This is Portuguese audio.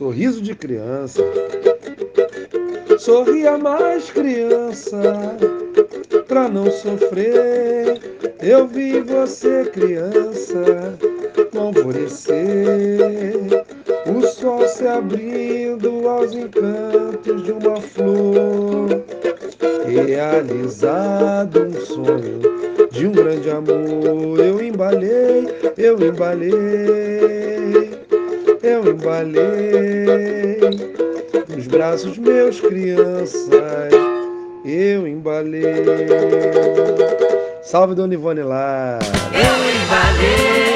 sorriso de criança. Sorria mais, criança, pra não sofrer. Eu vi você, criança, no alvorecer. O sol se abrindo aos encantos de uma flor. Realizado um sonho de um grande amor. Eu embalei, eu embalei, eu embalei nos braços meus, crianças, eu embalei. Salve, Dona Ivone Lara. Eu embalei.